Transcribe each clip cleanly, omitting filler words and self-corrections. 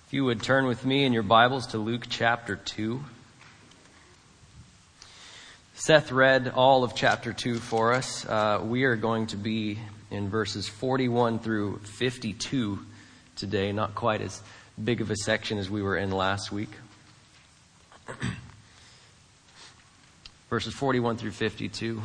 If you would turn with me in your Bibles to Luke chapter 2. Seth read all of chapter 2 for us. We are going to be in verses 41 through 52 today. Not quite as big of a section as we were in last week. Verses 41 through 52.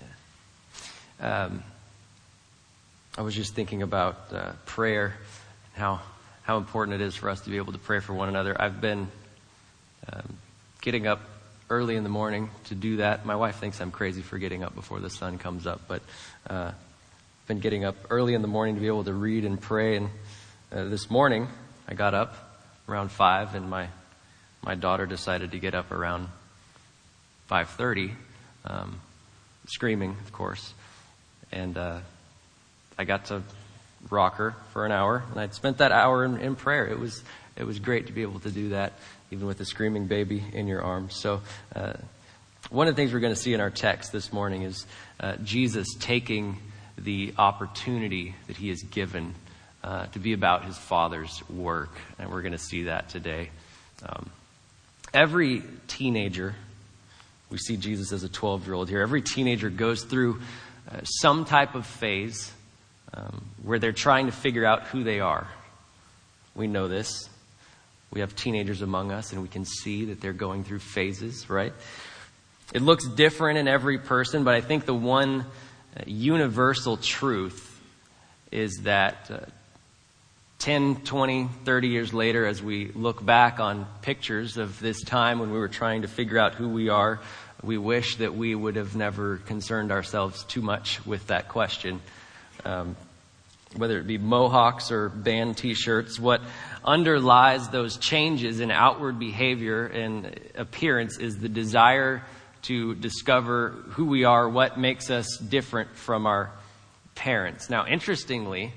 I was just thinking about prayer and how important it is for us to be able to pray for one another. I've been getting up early in the morning to do that. My wife thinks I'm crazy for getting up before the sun comes up, but I've been getting up early in the morning to be able to read and pray. And this morning, I got up around 5, and my daughter decided to get up around 5:30, screaming, of course. And I got to rock her for an hour, and I'd spent that hour in prayer. It was great to be able to do that, even with a screaming baby in your arms. So one of the things we're going to see in our text this morning is Jesus taking the opportunity that he has given to be about his Father's work, and we're going to see that today. Every teenager, we see Jesus as a 12-year-old here, every teenager goes through some type of phase where they're trying to figure out who they are. We know this. We have teenagers among us, and we can see that they're going through phases, right? It looks different in every person, but I think the one universal truth is that 10, 20, 30 years later, as we look back on pictures of this time when we were trying to figure out who we are, we wish that we would have never concerned ourselves too much with that question. Whether it be mohawks or band t-shirts, what underlies those changes in outward behavior and appearance is the desire to discover who we are, what makes us different from our parents. Now, interestingly,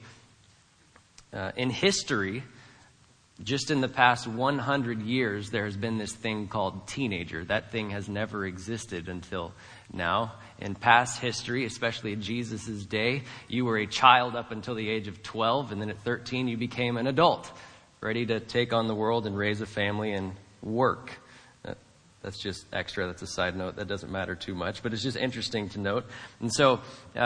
in history, just in the past 100 years, there has been this thing called teenager. That thing has never existed until now. In past history, especially in Jesus' day, you were a child up until the age of 12, and then at 13 you became an adult, ready to take on the world and raise a family and work. That's just extra. That's a side note. That doesn't matter too much, but it's just interesting to note. And so,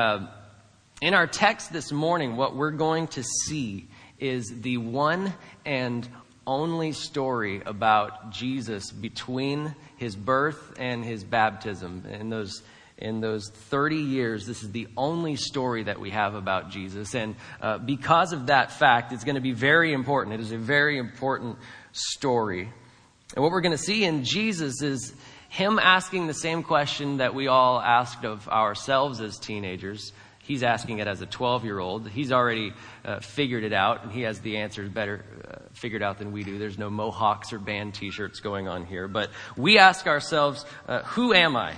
in our text this morning, what we're going to see is the one and only story about Jesus between his birth and his baptism. In those 30 years, this is the only story that we have about Jesus. And because of that fact, it's going to be very important. It is a very important story. And what we're going to see in Jesus is him asking the same question that we all asked of ourselves as teenagers. He's asking it as a 12-year-old. He's already figured it out, and he has the answers better figured out than we do. There's no mohawks or band t-shirts going on here. But we ask ourselves, who am I?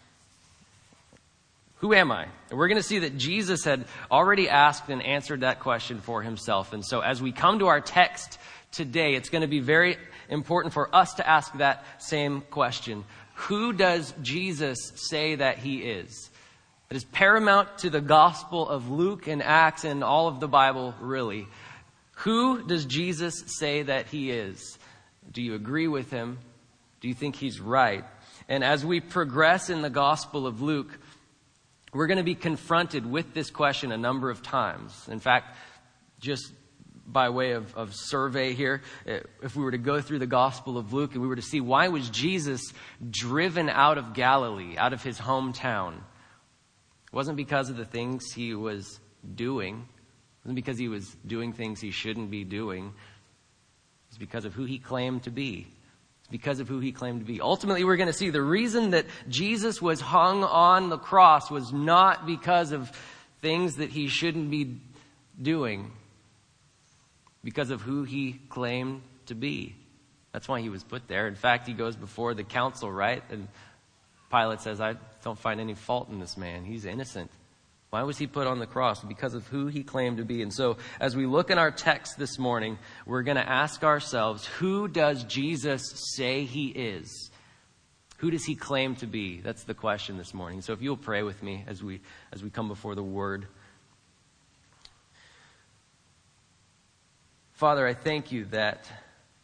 Who am I? And we're going to see that Jesus had already asked and answered that question for himself. And so as we come to our text today, it's going to be very important for us to ask that same question. Who does Jesus say that he is? It is paramount to the Gospel of Luke and Acts and all of the Bible, really. Who does Jesus say that he is? Do you agree with him? Do you think he's right? And as we progress in the Gospel of Luke, we're going to be confronted with this question a number of times. In fact, just by way of survey here, if we were to go through the Gospel of Luke and we were to see why was Jesus driven out of Galilee, out of his hometown? It wasn't because of the things he was doing. It wasn't because he was doing things he shouldn't be doing. It's because of who he claimed to be. It's because of who he claimed to be. Ultimately, we're going to see the reason that Jesus was hung on the cross was not because of things that he shouldn't be doing. Because of who he claimed to be. That's why he was put there. In fact, he goes before the council, right? And Pilate says, I don't find any fault in this man. He's innocent. Why was he put on the cross? Because of who he claimed to be. And so as we look in our text this morning, we're going to ask ourselves, who does Jesus say he is? Who does he claim to be? That's the question this morning. So if you'll pray with me as we come before the Word. Father, I thank you that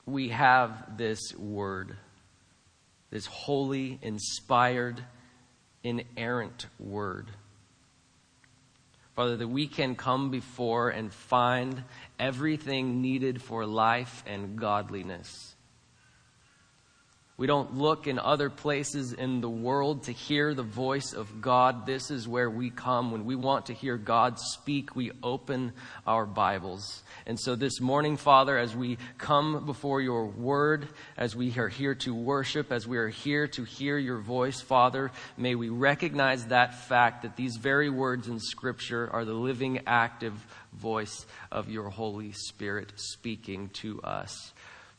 we have this word, this holy, inspired, inerrant word. Father, that we can come before and find everything needed for life and godliness. We don't look in other places in the world to hear the voice of God. This is where we come. When we want to hear God speak, we open our Bibles. And so this morning, Father, as we come before your word, as we are here to worship, as we are here to hear your voice, Father, may we recognize that fact that these very words in Scripture are the living, active voice of your Holy Spirit speaking to us.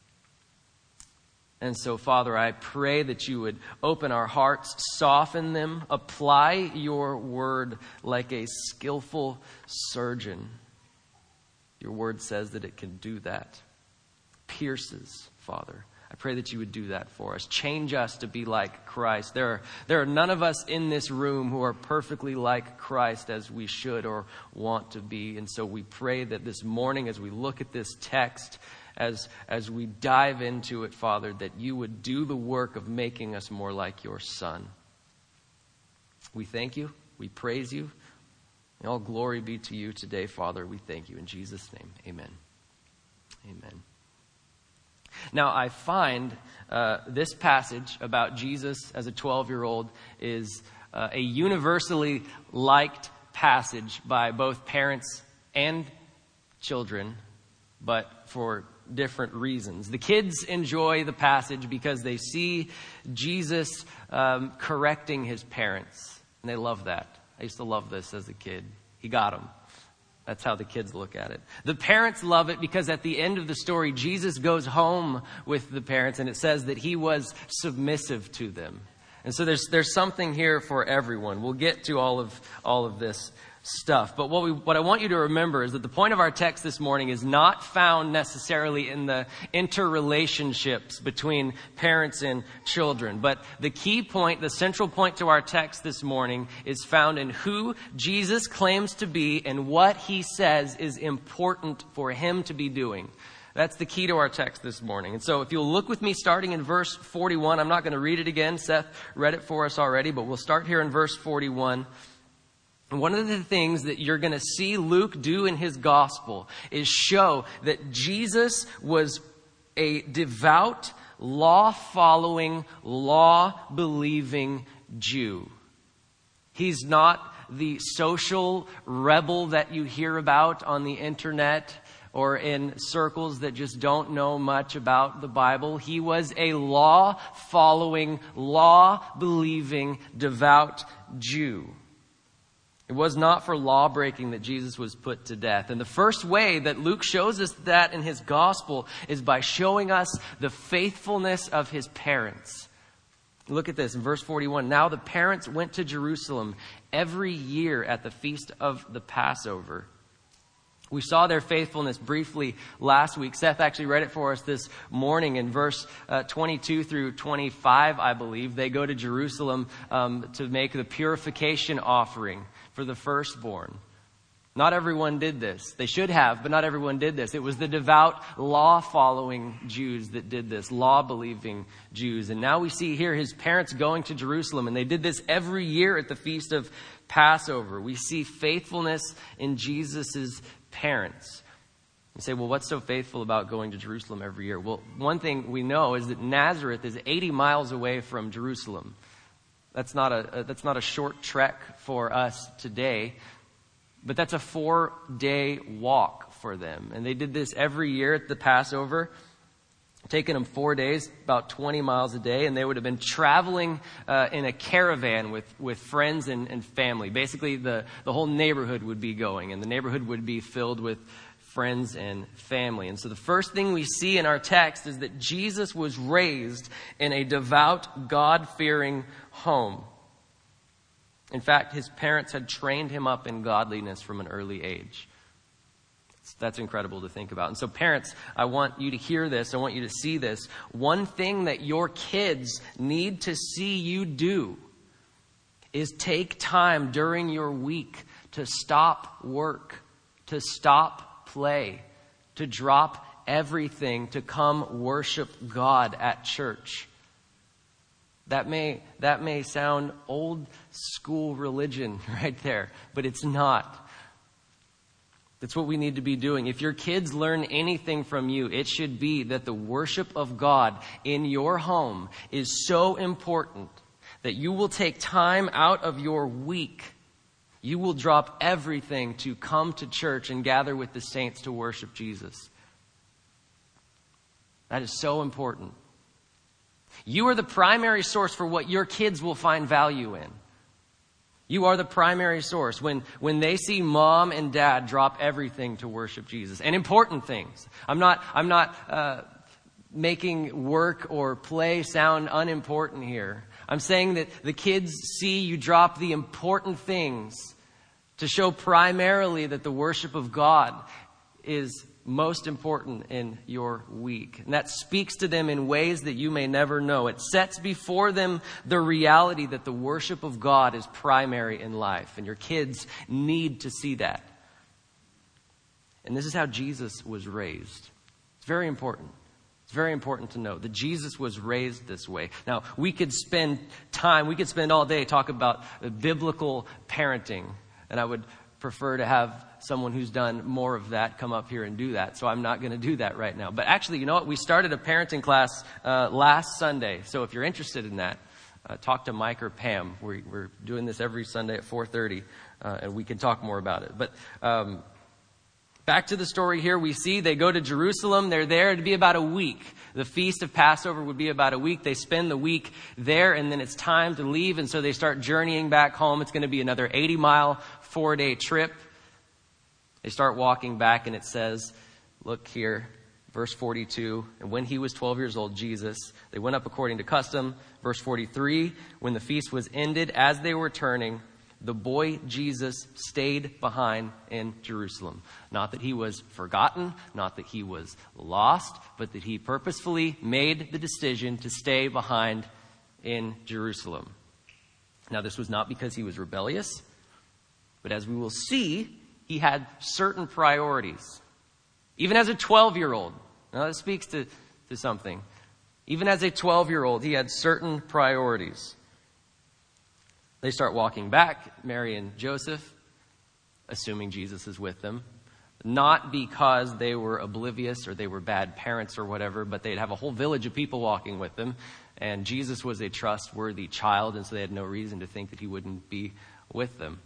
And so, Father, I pray that you would open our hearts, soften them, apply your word like a skillful surgeon. Your word says that it can do that. Pierces, Father. I pray that you would do that for us. Change us to be like Christ. There are none of us in this room who are perfectly like Christ as we should or want to be. And so we pray that this morning, as we look at this text, as we dive into it, Father, that you would do the work of making us more like your Son. We thank you. We praise you. And all glory be to you today, Father. We thank you in Jesus' name. Amen. Amen. Now, I find this passage about Jesus as a 12-year-old is a universally liked passage by both parents and children, but for different reasons. The kids enjoy the passage because they see Jesus correcting his parents, and they love that. I used to love this as a kid. He got them. That's how the kids look at it. The parents love it because at the end of the story, Jesus goes home with the parents, and it says that he was submissive to them. And so there's something here for everyone. We'll get to all of this stuff. But what I want you to remember is that the point of our text this morning is not found necessarily in the interrelationships between parents and children. But the key point, the central point to our text this morning is found in who Jesus claims to be and what he says is important for him to be doing. That's the key to our text this morning. And so if you'll look with me starting in verse 41, I'm not going to read it again. Seth read it for us already, but we'll start here in verse 41. And one of the things that you're going to see Luke do in his gospel is show that Jesus was a devout, law-following, law-believing Jew. He's not the social rebel that you hear about on the internet or in circles that just don't know much about the Bible. He was a law-following, law-believing, devout Jew. It was not for law breaking that Jesus was put to death. And the first way that Luke shows us that in his gospel is by showing us the faithfulness of his parents. Look at this in verse 41. Now the parents went to Jerusalem every year at the feast of the Passover. We saw their faithfulness briefly last week. Seth actually read it for us this morning in verse 22 through 25, I believe. They go to Jerusalem to make the purification offering for the firstborn. Not everyone did this. They should have, but not everyone did this. It was the devout, law-following Jews that did this, law-believing Jews. And now we see here his parents going to Jerusalem, and they did this every year at the Feast of Passover. We see faithfulness in Jesus' parents. You say, well, what's so faithful about going to Jerusalem every year? Well, one thing we know is that Nazareth is 80 miles away from Jerusalem. That's not a short trek for us today, but that's a 4-day walk for them. And they did this every year at the Passover, taking them 4 days, about 20 miles a day, and they would have been traveling in a caravan with friends and family. Basically, the whole neighborhood would be going, and the neighborhood would be filled with friends and family. And so the first thing we see in our text is that Jesus was raised in a devout, God-fearing home. In fact, his parents had trained him up in godliness from an early age. That's incredible to think about. And so parents, I want you to hear this. I want you to see this. One thing that your kids need to see you do is take time during your week to stop work, to stop play, to drop everything to come worship God at church. That may sound old school religion right there, but it's not. That's what we need to be doing. If your kids learn anything from you, it should be that the worship of God in your home is so important that you will take time out of your week. You will drop everything to come to church and gather with the saints to worship Jesus. That is so important. You are the primary source for what your kids will find value in. You are the primary source. When they see mom and dad drop everything to worship Jesus, and important things. I'm not making work or play sound unimportant here. I'm saying that the kids see you drop the important things to show primarily that the worship of God is most important in your week. And that speaks to them in ways that you may never know. It sets before them the reality that the worship of God is primary in life. And your kids need to see that. And this is how Jesus was raised. It's very important. It's very important to know that Jesus was raised this way. Now, we could spend all day talking about biblical parenting. And I would prefer to have someone who's done more of that come up here and do that. So I'm not going to do that right now. But actually, you know what? We started a parenting class last Sunday. So if you're interested in that, talk to Mike or Pam. We're doing this every Sunday at 4:30, and we can talk more about it. But back to the story here, we see they go to Jerusalem. They're there to be about a week. The feast of Passover would be about a week. They spend the week there, and then it's time to leave. And so they start journeying back home. It's going to be another 80-mile, 4-day trip. They start walking back, and it says, look here, verse 42, and when he was 12 years old, Jesus, they went up according to custom. Verse 43, when the feast was ended, as they were turning, the boy Jesus stayed behind in Jerusalem. Not that he was forgotten, not that he was lost, but that he purposefully made the decision to stay behind in Jerusalem. Now, this was not because he was rebellious, but as we will see, he had certain priorities. Even as a 12-year-old. Now, that speaks to something. Even as a 12-year-old, he had certain priorities. They start walking back, Mary and Joseph, assuming Jesus is with them. Not because they were oblivious or they were bad parents or whatever, but they'd have a whole village of people walking with them. And Jesus was a trustworthy child, and so they had no reason to think that he wouldn't be with them.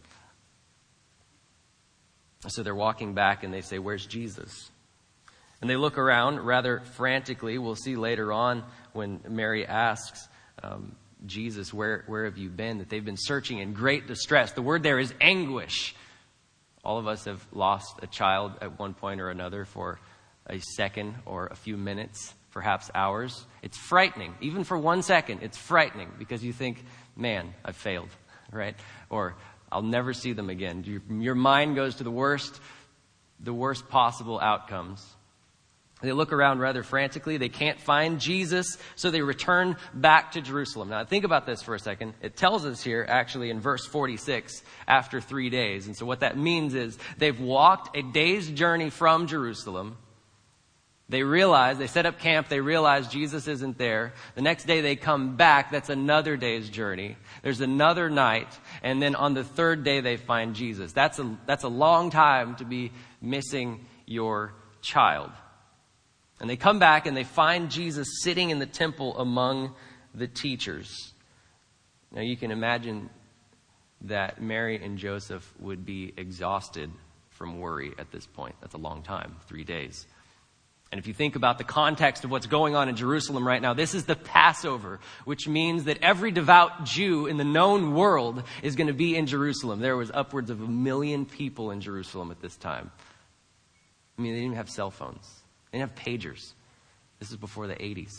So they're walking back and they say, where's Jesus? And they look around rather frantically. We'll see later on when Mary asks Jesus, where have you been? That they've been searching in great distress. The word there is anguish. All of us have lost a child at one point or another for a second or a few minutes, perhaps hours. It's frightening. Even for 1 second, it's frightening because you think, man, I've failed, right? Or I'll never see them again. Your mind goes to the worst possible outcomes. They look around rather frantically. They can't find Jesus, so they return back to Jerusalem. Now, think about this for a second. It tells us here, actually, in verse 46, after 3 days. And so what that means is they've walked a day's journey from Jerusalem. They set up camp, they realize Jesus isn't there. The next day they come back, that's another day's journey. There's another night, and then on the third day they find Jesus. That's a long time to be missing your child. And they come back and they find Jesus sitting in the temple among the teachers. Now you can imagine that Mary and Joseph would be exhausted from worry at this point. That's a long time, 3 days. And if you think about the context of what's going on in Jerusalem right now, this is the Passover, which means that every devout Jew in the known world is going to be in Jerusalem. There was upwards of 1 million people in Jerusalem at this time. I mean, they didn't even have cell phones. They didn't have pagers. This is before the 80s.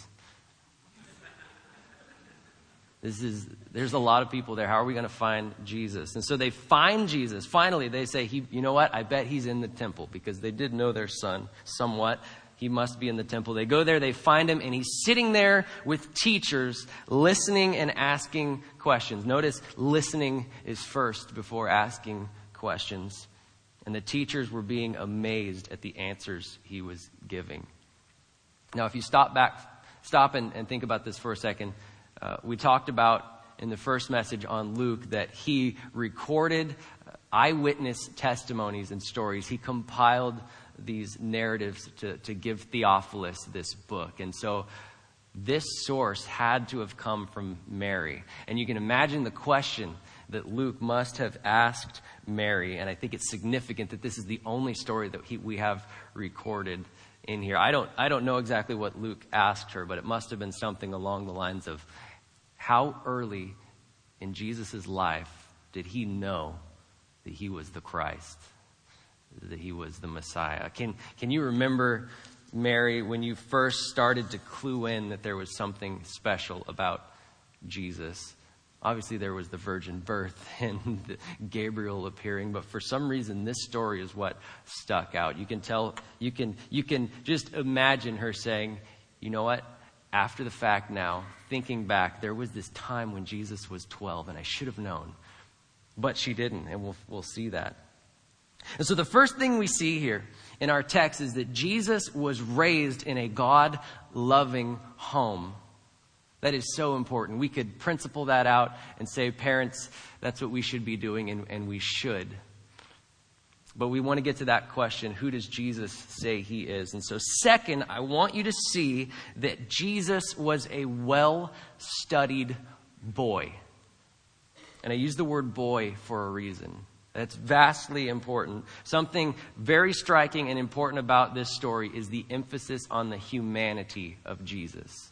There's a lot of people there. How are we going to find Jesus? And so they find Jesus. Finally, they say, you know what? I bet he's in the temple, because they did know their son somewhat. He must be in the temple. They go there, they find him, and he's sitting there with teachers, listening and asking questions. Notice listening is first before asking questions. And the teachers were being amazed at the answers he was giving. Now, if you stop and think about this for a second, we talked about in the first message on Luke that he recorded eyewitness testimonies and stories. He compiled these narratives to give Theophilus this book. And so this source had to have come from Mary. And you can imagine the question that Luke must have asked Mary. And I think it's significant that this is the only story that we have recorded in here. I don't know exactly what Luke asked her, but it must have been something along the lines of, how early in Jesus' life did he know that he was the Christ, that he was the Messiah? Can you remember, Mary, when you first started to clue in that there was something special about Jesus? Obviously, there was the virgin birth and Gabriel appearing, but for some reason, this story is what stuck out. You can just imagine her saying, you know what? After the fact now, thinking back, there was this time when Jesus was 12, and I should have known. But she didn't, and we'll see that. And so the first thing we see here in our text is that Jesus was raised in a God-loving home. That is so important. We could principle that out and say, parents, that's what we should be doing, and we should. But we want to get to that question, who does Jesus say he is? And so second, I want you to see that Jesus was a well-studied boy. And I use the word boy for a reason. That's vastly important. Something very striking and important about this story is the emphasis on the humanity of Jesus.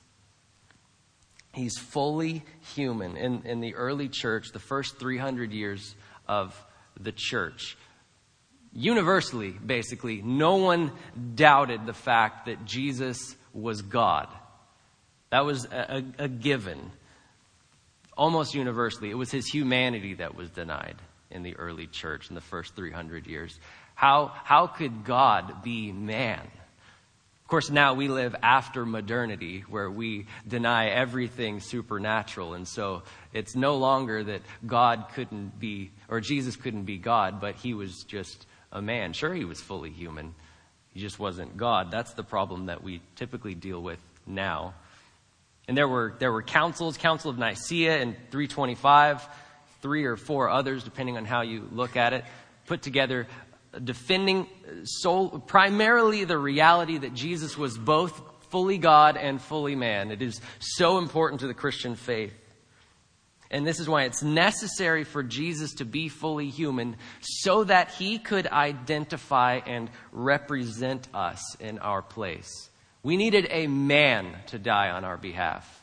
He's fully human. In the early church, the first 300 years of the church, universally, basically, no one doubted the fact that Jesus was God. That was a given. Almost universally, it was his humanity that was denied in the early church in the first 300 years. How could God be man? Of course, now we live after modernity, where we deny everything supernatural. And so it's no longer that God couldn't be, or Jesus couldn't be God, but he was just a man. Sure, he was fully human. He just wasn't God. That's the problem that we typically deal with now. And there were councils, Council of Nicaea in 325, 3 or 4 others, depending on how you look at it, put together defending primarily the reality that Jesus was both fully God and fully man. It is so important to the Christian faith. And this is why it's necessary for Jesus to be fully human, so that he could identify and represent us in our place. We needed a man to die on our behalf.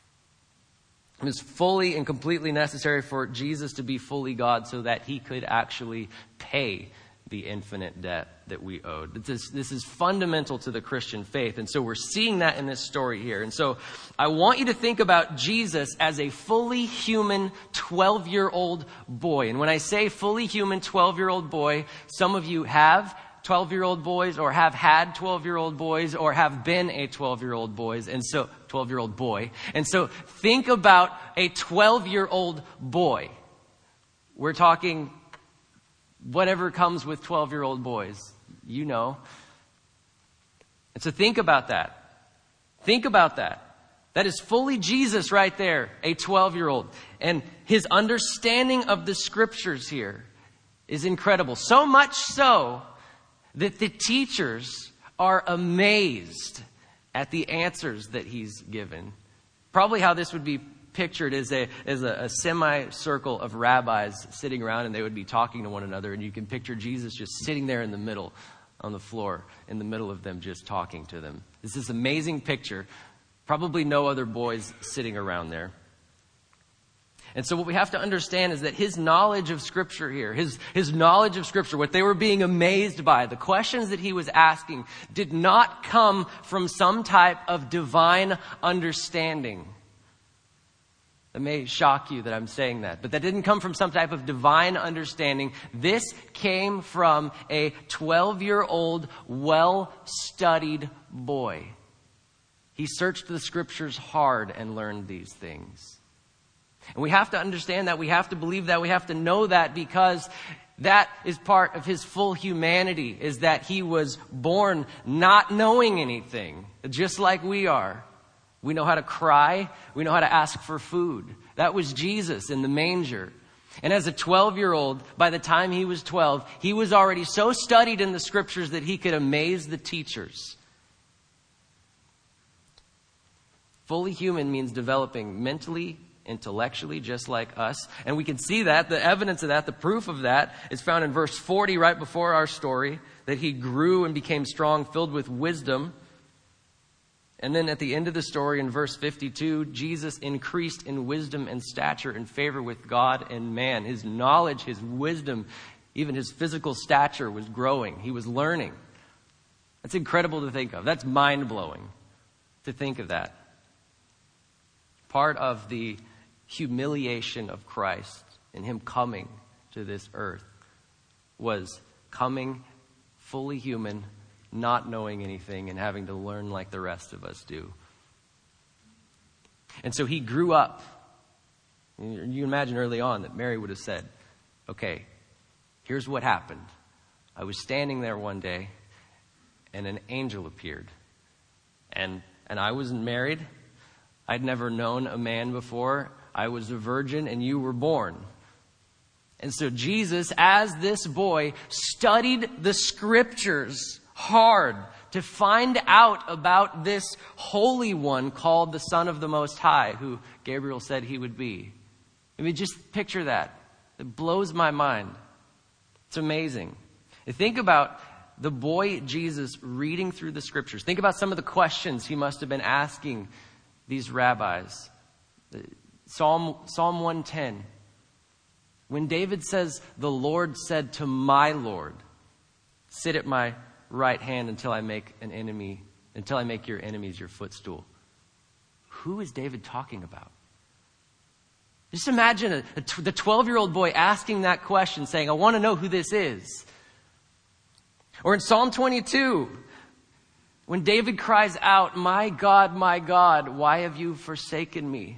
It was fully and completely necessary for Jesus to be fully God, so that he could actually pay the infinite debt that we owed. This is fundamental to the Christian faith. And so we're seeing that in this story here. And so I want you to think about Jesus as a fully human 12-year-old boy. And when I say fully human 12-year-old boy, some of you have 12-year-old boys, or have had 12-year-old boys, or have been a 12-year-old boys, and so 12-year-old boy. And so think about a 12-year-old boy. We're talking whatever comes with 12-year-old boys, you know. And so think about that. Think about that. That is fully Jesus right there, a 12-year-old. And his understanding of the scriptures here is incredible. So much so that the teachers are amazed at the answers that he's given. Probably how this would be pictured is a semicircle of rabbis sitting around, and they would be talking to one another, and you can picture Jesus just sitting there in the middle on the floor, in the middle of them, just talking to them. It's this amazing picture. Probably no other boys sitting around there. And so what we have to understand is that his knowledge of Scripture here, his knowledge of Scripture, what they were being amazed by, the questions that he was asking, did not come from some type of divine understanding. That may shock you that I'm saying that, but that didn't come from some type of divine understanding. This came from a 12-year-old, well-studied boy. He searched the Scriptures hard and learned these things. And we have to understand that, we have to believe that, we have to know that, because That is part of his full humanity, is that he was born not knowing anything, just like we are. We know how to cry. We know how to ask for food. That was Jesus in the manger. And as a 12-year-old, by the time he was 12, he was already so studied in the scriptures that he could amaze the teachers. Fully human means developing mentally, intellectually, just like us. And we can see that, the evidence of that, the proof of that is found in verse 40 right before our story, that he grew and became strong, filled with wisdom. And then at the end of the story in verse 52, Jesus increased in wisdom and stature and favor with God and man. His knowledge, his wisdom, even his physical stature was growing. He was learning. That's incredible to think of. That's mind-blowing to think of that. Part of the humiliation of Christ and him coming to this earth was coming fully human, not knowing anything and having to learn like the rest of us do. And so he grew up. You imagine early on that Mary would have said, okay, here's what happened. I was standing there one day and an angel appeared. And I wasn't married. I'd never known a man before. I was a virgin and you were born. And so Jesus, as this boy, studied the scriptures hard to find out about this Holy One called the Son of the Most High, who Gabriel said he would be. I mean, just picture that. It blows my mind. It's amazing. Think about the boy Jesus reading through the scriptures. Think about some of the questions he must have been asking these rabbis. Psalm 110. When David says, the Lord said to my Lord, sit at my right hand until I make your enemies your footstool. Who is David talking about? Just imagine the 12-year-old boy asking that question, saying, I want to know who this is. Or in Psalm 22, when David cries out, my God, why have you forsaken me?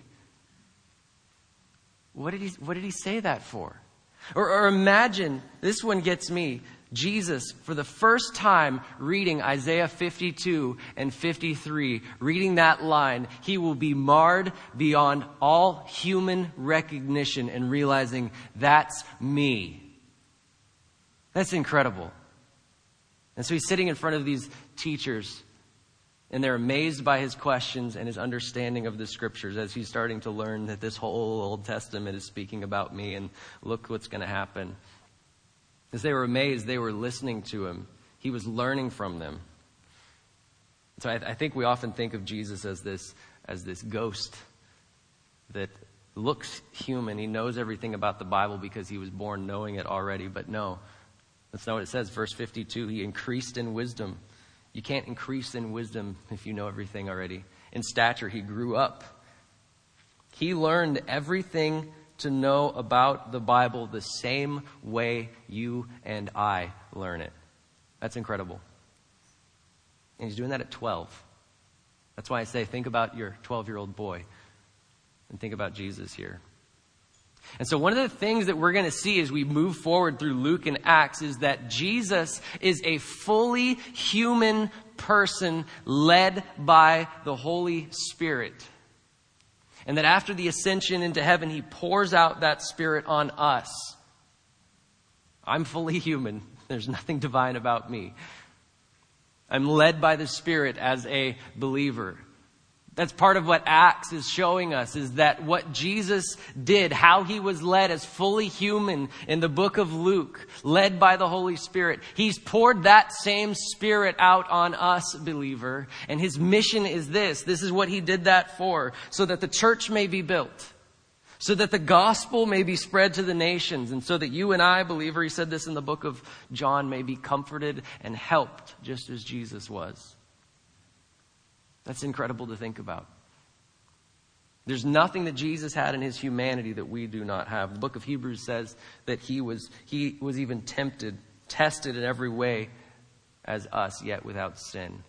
What did he say that for? Or imagine, this one gets me, Jesus, for the first time, reading Isaiah 52 and 53, reading that line, he will be marred beyond all human recognition and realizing that's me. That's incredible. And so he's sitting in front of these teachers, and they're amazed by his questions and his understanding of the scriptures as he's starting to learn that this whole Old Testament is speaking about me, and look what's going to happen. As they were amazed, they were listening to him. He was learning from them. So I think we often think of Jesus as this ghost that looks human. He knows everything about the Bible because he was born knowing it already. But no, that's not what it says. Verse 52, he increased in wisdom. You can't increase in wisdom if you know everything already. In stature, he grew up. He learned everything to know about the Bible the same way you and I learn it. That's incredible. And he's doing that at 12. That's why I say think about your 12-year-old boy and think about Jesus here. And so one of the things that we're going to see as we move forward through Luke and Acts is that Jesus is a fully human person led by the Holy Spirit. And that after the ascension into heaven, he pours out that Spirit on us. I'm fully human. There's nothing divine about me. I'm led by the Spirit as a believer. That's part of what Acts is showing us, is that what Jesus did, how he was led as fully human in the book of Luke, led by the Holy Spirit. He's poured that same Spirit out on us, believer. And his mission is this. This is what he did that for, so that the church may be built, so that the gospel may be spread to the nations, and so that you and I, believer, he said this in the book of John, may be comforted and helped just as Jesus was. That's incredible to think about. There's nothing that Jesus had in his humanity that we do not have. The book of Hebrews says that he was even tempted, tested in every way as us, yet without sin.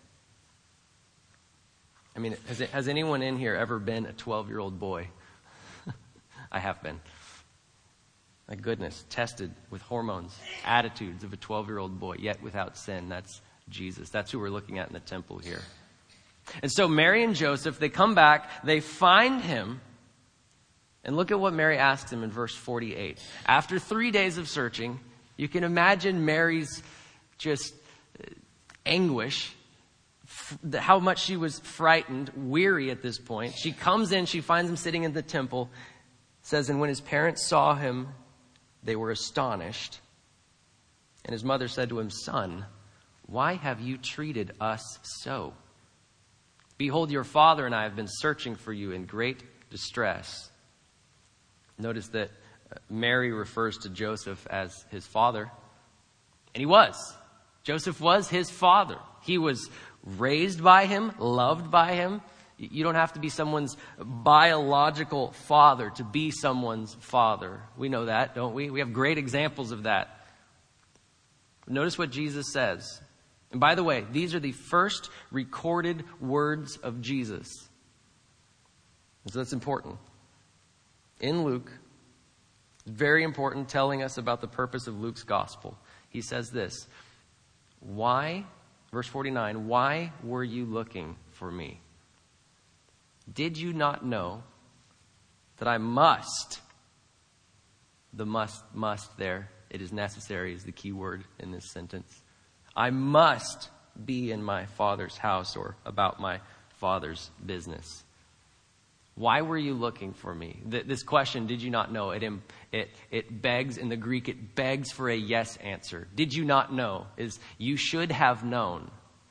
I mean, has anyone in here ever been a 12-year-old boy? I have been. My goodness, tested with hormones, attitudes of a 12-year-old boy, yet without sin. That's Jesus. That's who we're looking at in the temple here. And so Mary and Joseph, they come back, they find him, and look at what Mary asks him in verse 48. After 3 days of searching, you can imagine Mary's just anguish, how much she was frightened, weary at this point. She comes in, she finds him sitting in the temple. It says, and when his parents saw him, they were astonished. And his mother said to him, Son, why have you treated us so? Behold, your father and I have been searching for you in great distress. Notice that Mary refers to Joseph as his father. And he was. Joseph was his father. He was raised by him, loved by him. You don't have to be someone's biological father to be someone's father. We know that, don't we? We have great examples of that. Notice what Jesus says. And by the way, these are the first recorded words of Jesus. And so that's important. In Luke, it's very important, telling us about the purpose of Luke's gospel. He says this, why, verse 49, why were you looking for me? Did you not know that I must, the must there, it is necessary is the key word in this sentence. I must be in my Father's house or about my Father's business. Why were you looking for me? This question, did you not know? It begs, in the Greek, it begs for a yes answer. Did you not know? Is you should have known.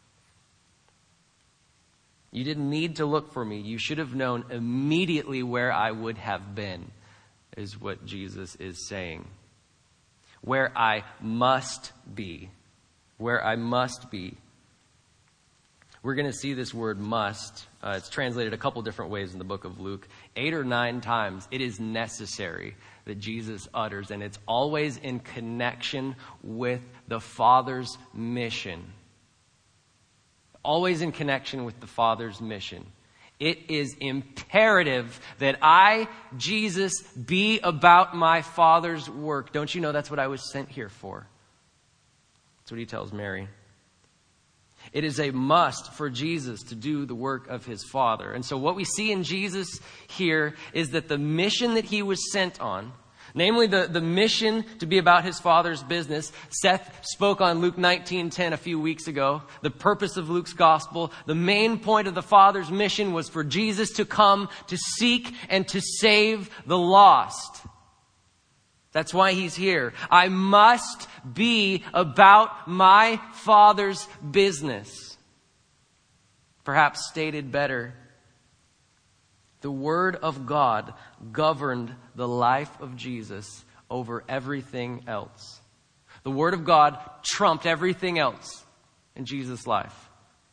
You didn't need to look for me. You should have known immediately where I would have been, is what Jesus is saying. Where I must be. Where I must be. We're going to see this word must. It's translated a couple different ways in the book of Luke. 8 or 9 times it is necessary that Jesus utters, and it's always in connection with the Father's mission. Always in connection with the Father's mission. It is imperative that I, Jesus, be about my Father's work. Don't you know that's what I was sent here for? That's what he tells Mary. It is a must for Jesus to do the work of his Father. And so what we see in Jesus here is that the mission that he was sent on, namely the mission to be about his Father's business. Seth spoke on Luke 19:10 a few weeks ago. The purpose of Luke's gospel, the main point of the Father's mission was for Jesus to come to seek and to save the lost. That's why he's here. I must be about my Father's business. Perhaps stated better, the Word of God governed the life of Jesus over everything else. The Word of God trumped everything else in Jesus' life.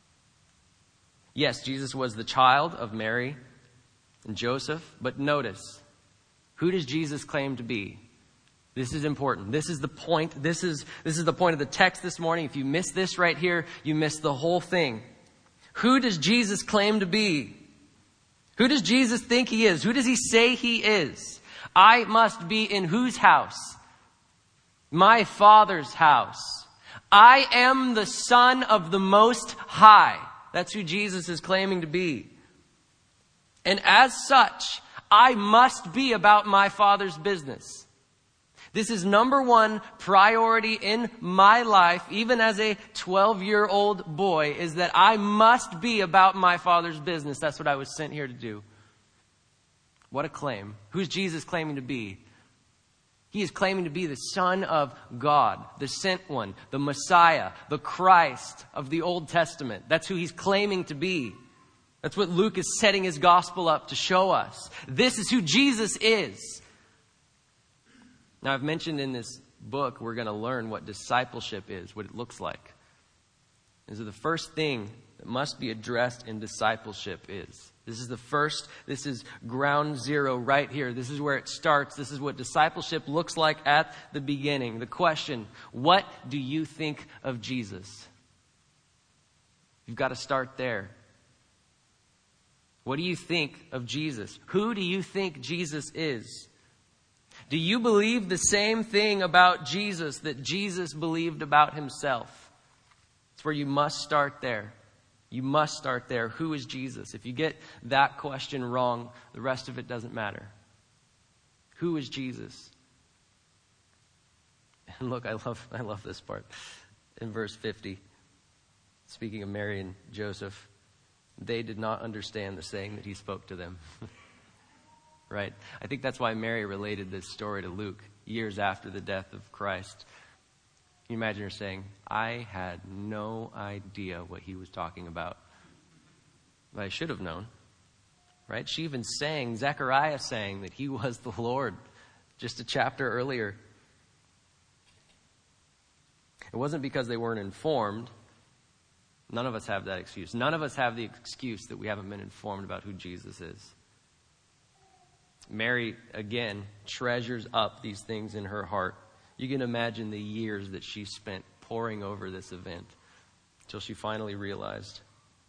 Yes, Jesus was the child of Mary and Joseph, but notice, who does Jesus claim to be? This is important. This is the point. This is the point of the text this morning. If you miss this right here, you miss the whole thing. Who does Jesus claim to be? Who does Jesus think he is? Who does he say he is? I must be in whose house? My Father's house. I am the Son of the Most High. That's who Jesus is claiming to be. And as such, I must be about my Father's business. This is number one priority in my life, even as a 12-year-old boy, is that I must be about my Father's business. That's what I was sent here to do. What a claim. Who's Jesus claiming to be? He is claiming to be the Son of God, the sent one, the Messiah, the Christ of the Old Testament. That's who he's claiming to be. That's what Luke is setting his gospel up to show us. This is who Jesus is. Now, I've mentioned in this book, we're going to learn what discipleship is, what it looks like. And so the first thing that must be addressed in discipleship is, this is ground zero right here. This is where it starts. This is what discipleship looks like at the beginning. The question, what do you think of Jesus? You've got to start there. What do you think of Jesus? Who do you think Jesus is? Do you believe the same thing about Jesus that Jesus believed about himself? It's where you must start there. You must start there. Who is Jesus? If you get that question wrong, the rest of it doesn't matter. Who is Jesus? And look, I love this part. In verse 50, speaking of Mary and Joseph, they did not understand the saying that he spoke to them. Right? I think that's why Mary related this story to Luke years after the death of Christ. Can you imagine her saying, I had no idea what he was talking about. But I should have known. Right? She even sang, Zechariah sang that he was the Lord just a chapter earlier. It wasn't because they weren't informed. None of us have that excuse. None of us have the excuse that we haven't been informed about who Jesus is. Mary, again, treasures up these things in her heart. You can imagine the years that she spent poring over this event until she finally realized.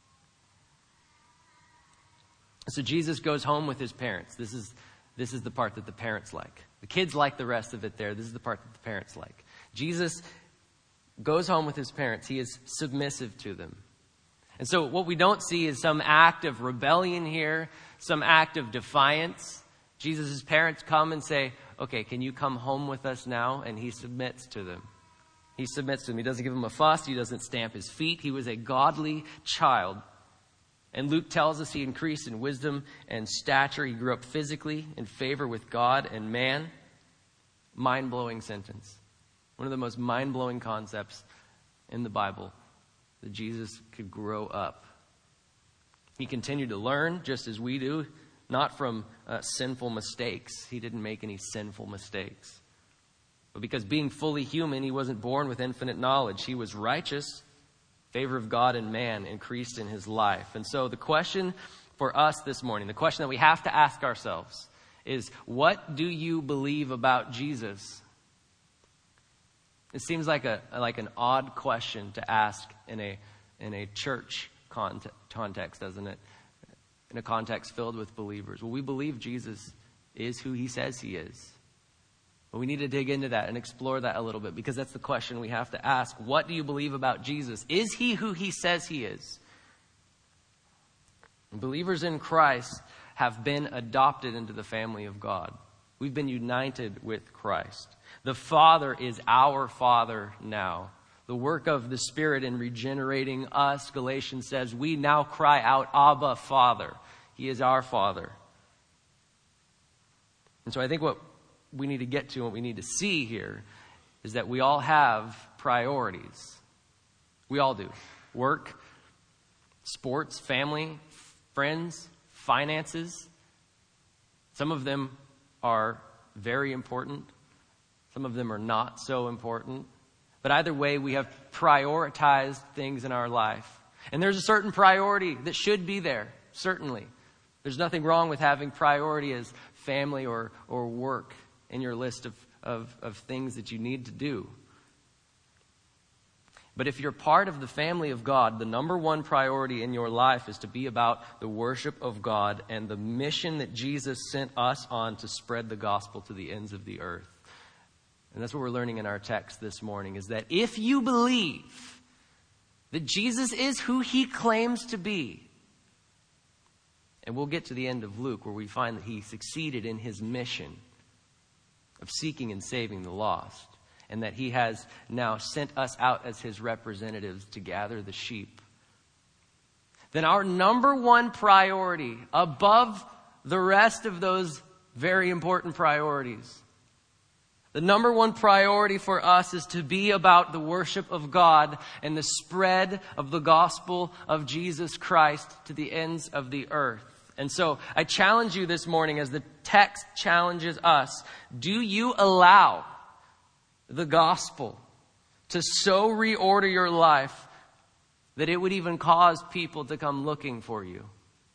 So Jesus goes home with his parents. This is the part that the parents like. The kids like the rest of it there. This is the part that the parents like. Jesus goes home with his parents. He is submissive to them. And so what we don't see is some act of rebellion here, some act of defiance. Jesus' parents come and say, okay, can you come home with us now? And he submits to them. He submits to them. He doesn't give them a fuss. He doesn't stamp his feet. He was a godly child. And Luke tells us he increased in wisdom and stature. He grew up physically in favor with God and man. Mind-blowing sentence. One of the most mind-blowing concepts in the Bible, that Jesus could grow up. He continued to learn just as we do. Not from sinful mistakes. He didn't make any sinful mistakes. But because being fully human, he wasn't born with infinite knowledge. He was righteous. Favor of God and man increased in his life. And so the question for us this morning, the question that we have to ask ourselves is, what do you believe about Jesus? It seems like an odd question to ask in a church context, doesn't it? In a context filled with believers. Well, we believe Jesus is who he says he is. But we need to dig into that and explore that a little bit, because that's the question we have to ask. What do you believe about Jesus? Is he who he says he is? And believers in Christ have been adopted into the family of God. We've been united with Christ. The Father is our Father now. The work of the Spirit in regenerating us, Galatians says, we now cry out, Abba, Father. He is our Father. And so I think what we need to get to, what we need to see here, is that we all have priorities. We all do. Work, sports, family, friends, finances. Some of them are very important. Some of them are not so important. But either way, we have prioritized things in our life. And there's a certain priority that should be there, certainly. There's nothing wrong with having priority as family or work in your list of things that you need to do. But if you're part of the family of God, the number one priority in your life is to be about the worship of God and the mission that Jesus sent us on to spread the gospel to the ends of the earth. And that's what we're learning in our text this morning, is that if you believe that Jesus is who he claims to be, and we'll get to the end of Luke where we find that he succeeded in his mission of seeking and saving the lost, and that he has now sent us out as his representatives to gather the sheep, then our number one priority above the rest of those very important priorities, the number one priority for us is to be about the worship of God and the spread of the gospel of Jesus Christ to the ends of the earth. And so I challenge you this morning, as the text challenges us, do you allow the gospel to so reorder your life that it would even cause people to come looking for you?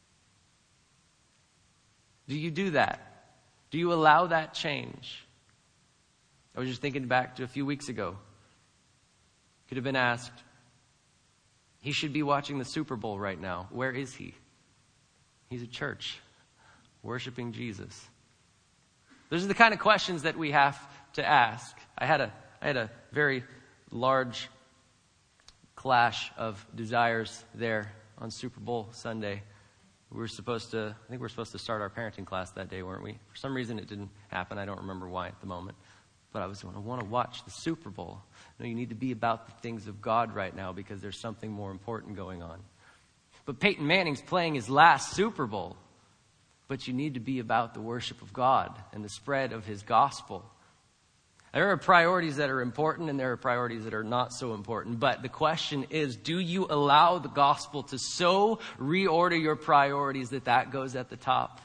Do you do that? Do you allow that change? I was just thinking back to a few weeks ago. Could have been asked, he should be watching the Super Bowl right now. Where is he? He's at church, worshiping Jesus. Those are the kind of questions that we have to ask. I had a very large clash of desires there on Super Bowl Sunday. I think we were supposed to start our parenting class that day, weren't we? For some reason it didn't happen. I don't remember why at the moment. But I want to watch the Super Bowl. No, you need to be about the things of God right now because there's something more important going on. But Peyton Manning's playing his last Super Bowl. But you need to be about the worship of God and the spread of his gospel. There are priorities that are important and there are priorities that are not so important. But the question is, do you allow the gospel to so reorder your priorities that goes at the top?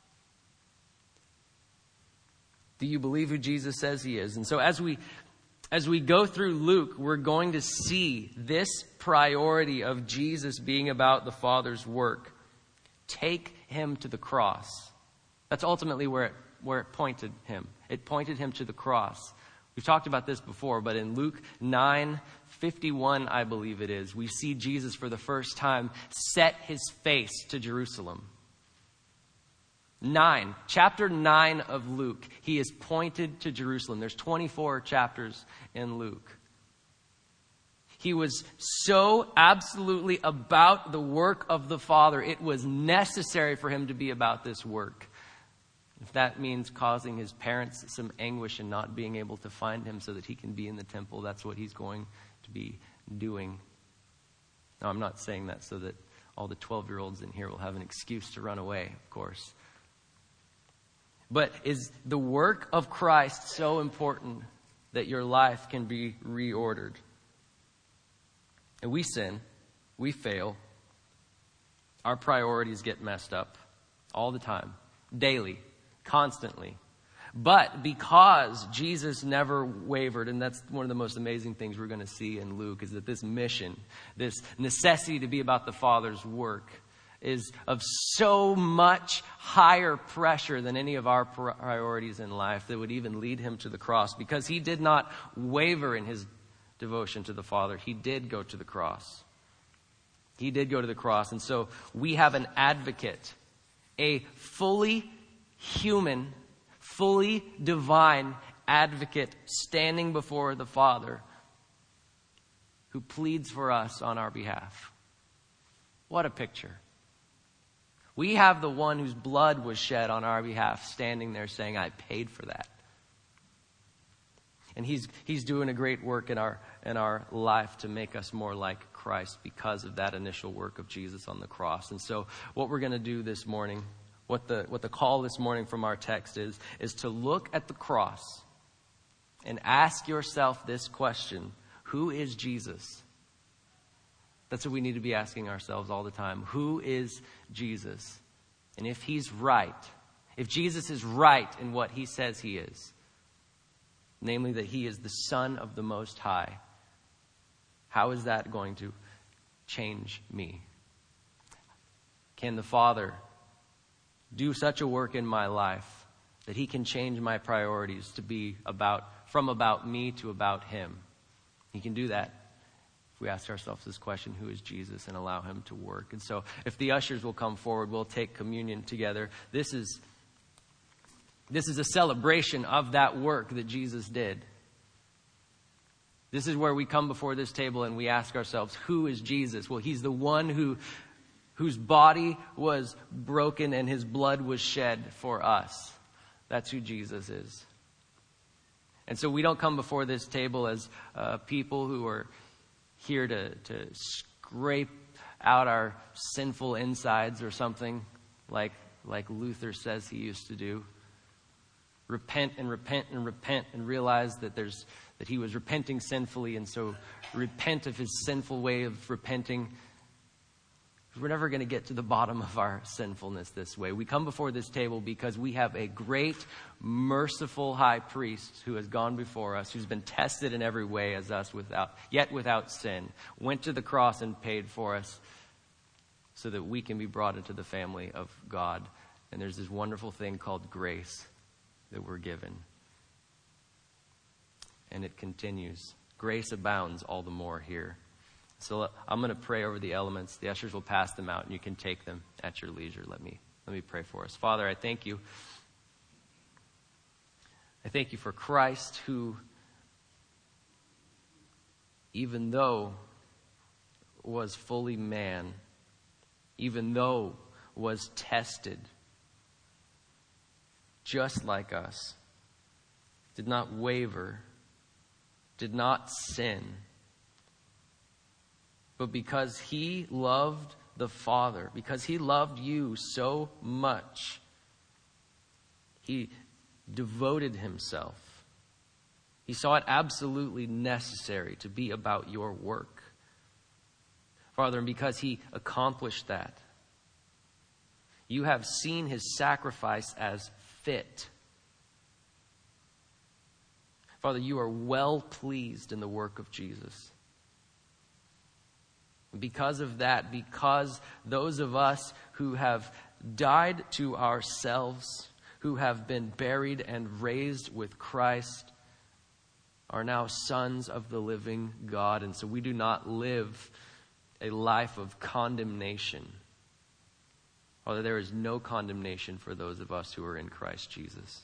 Do you believe who Jesus says he is? And so as we go through Luke, we're going to see this priority of Jesus being about the Father's work take him to the cross. That's ultimately where it pointed him. It pointed him to the cross. We've talked about this before, but in Luke 9:51, I believe it is, we see Jesus for the first time set his face to Jerusalem. Chapter 9 of Luke, he is pointed to Jerusalem. There's 24 chapters in Luke. He was so absolutely about the work of the Father. It was necessary for him to be about this work. If that means causing his parents some anguish and not being able to find him so that he can be in the temple, that's what he's going to be doing. Now, I'm not saying that so that all the 12-year-olds in here will have an excuse to run away, of course. But is the work of Christ so important that your life can be reordered? And we sin. We fail. Our priorities get messed up all the time, daily, constantly. But because Jesus never wavered, and that's one of the most amazing things we're going to see in Luke, is that this mission, this necessity to be about the Father's work, is of so much higher pressure than any of our priorities in life that would even lead him to the cross. Because he did not waver in his devotion to the Father. He did go to the cross. He did go to the cross. And so we have an advocate, a fully human, fully divine advocate standing before the Father who pleads for us on our behalf. What a picture. We have the one whose blood was shed on our behalf standing there saying, I paid for that. And he's doing a great work in our life to make us more like Christ because of that initial work of Jesus on the cross. And so what we're going to do this morning, what the call this morning from our text is to look at the cross and ask yourself this question: who is Jesus? That's what we need to be asking ourselves all the time. Who is Jesus? And if he's right, if Jesus is right in what he says he is, namely that he is the Son of the Most High, how is that going to change me? Can the Father do such a work in my life that he can change my priorities to be from about me to about him? He can do that if we ask ourselves this question: who is Jesus? And allow him to work. And so if the ushers will come forward, we'll take communion together. This is a celebration of that work that Jesus did. This is where we come before this table and we ask ourselves, who is Jesus? Well, he's the one whose body was broken and his blood was shed for us. That's who Jesus is. And so we don't come before this table as people who are here to scrape out our sinful insides or something like Luther says he used to do. Repent and repent and repent and realize that he was repenting sinfully, and so repent of his sinful way of repenting. We're never going to get to the bottom of our sinfulness this way. We come before this table because we have a great, merciful high priest who has gone before us, who's been tested in every way as us, yet without sin, went to the cross and paid for us so that we can be brought into the family of God. And there's this wonderful thing called grace that we're given. And it continues. Grace abounds all the more here. So I'm going to pray over the elements. The ushers will pass them out and you can take them at your leisure. Let me pray for us. Father, I thank you I thank you for Christ, who, even though was fully man, even though was tested just like us, did not waver, did not sin, but because he loved the Father, because he loved you so much, he devoted himself. He saw it absolutely necessary to be about your work, Father, and because he accomplished that, you have seen his sacrifice as fit. Father, you are well pleased in the work of Jesus. Because of that, because those of us who have died to ourselves, who have been buried and raised with Christ, are now sons of the living God. And so we do not live a life of condemnation. Father, there is no condemnation for those of us who are in Christ Jesus.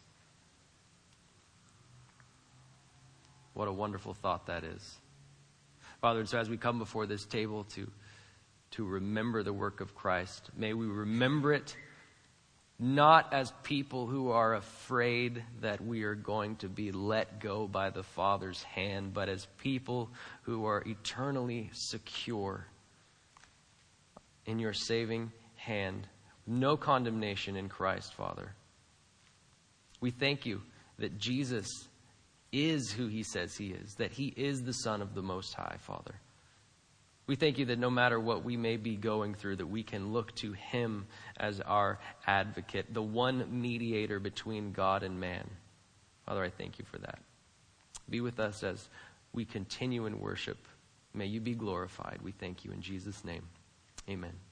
What a wonderful thought that is. Father, and so as we come before this table to remember the work of Christ, may we remember it not as people who are afraid that we are going to be let go by the Father's hand, but as people who are eternally secure in your saving hand. No condemnation in Christ, Father. We thank you that Jesus is who he says he is, that he is the Son of the Most High, Father. We thank you that no matter what we may be going through, that we can look to him as our advocate, the one mediator between God and man. Father, I thank you for that. Be with us as we continue in worship. May you be glorified. We thank you in Jesus' name. Amen.